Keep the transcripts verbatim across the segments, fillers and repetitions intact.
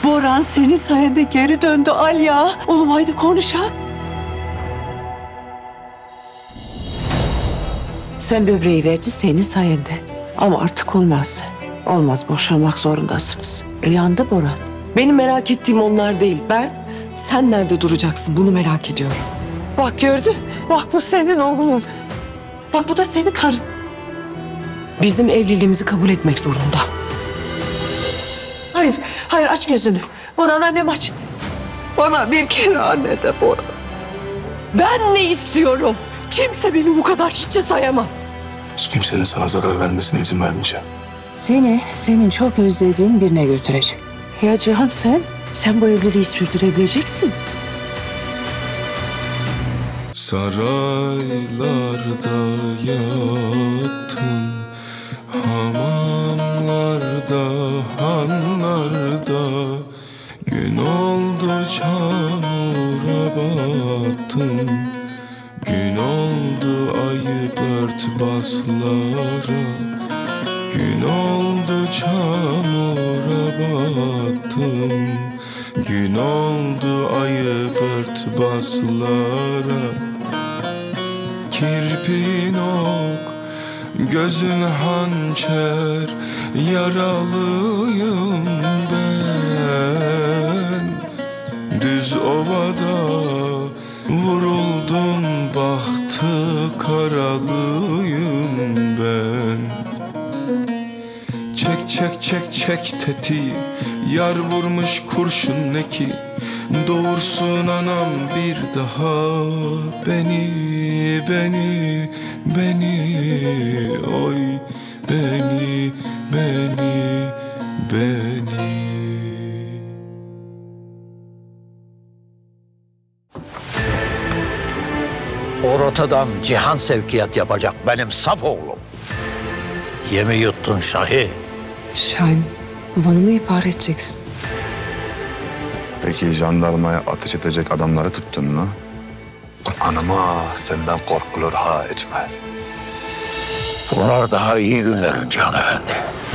Boran senin sayende geri döndü Alya. Oğlum haydi konuş ha. Sen böbreği verdi senin sayende. Ama artık olmaz. Olmaz, boşanmak zorundasınız. E yandı Boran. Benim merak ettiğim onlar değil. Ben sen nerede duracaksın bunu merak ediyorum. Bak gördün. Bak bu senin oğlun. Bak bu da senin karın. Bizim evliliğimizi kabul etmek zorunda. Hayır, hayır aç gözünü. Boran annem aç. Bana bir kere anne de Boran. Ben ne istiyorum? Kimse beni bu kadar hiçe sayamaz. Hiç kimsenin sana zarar vermesine izin vermeyeceğim. Seni senin çok özlediğin birine götürecek. Ya Cihan sen? Sen bu evliliği sürdürebileceksin. Saraylarda yattım, hamamlarda, hanlarda. Gün oldu çamura battım, gün oldu ayı örtbaslara. Gün oldu çamura battım, gün oldu ayı örtbaslara. Kirpin ok, gözün hançer, yaralıyım ben. Düz ovada vuruldum, bahtı karalıyım ben. Çek çek çek çek tetiği, yar vurmuş kurşun neki. Doğursun anam bir daha beni, beni, beni, oy beni, beni, beni. O rotadan Cihan sevkiyat yapacak benim saf oğlum. Yemi yuttun Şahi. Şahin, babanı mı ihbar edeceksin? Peki jandarmaya ateş edecek adamları tuttun mu? Kur'an'ıma senden korkulur ha İcmal. Bunlar daha iyi günlerin Cihan Efendi.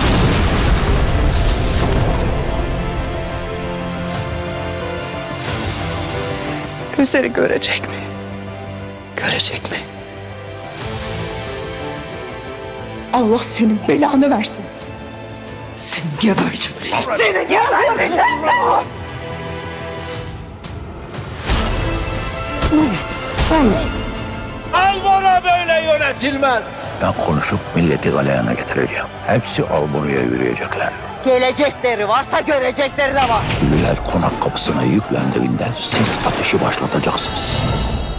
Gözleri görecek mi? Görecek mi? Allah senin belanı versin. Seni geberteceğim. Seni geberteceğim. Albora böyle yönetilmez. Ben konuşup milleti galeyana getireceğim. Hepsi Albora'ya yürüyecekler. Gelecekleri varsa görecekleri de var. Ünlüler konak kapısına yüklendiğinde siz ateşi başlatacaksınız.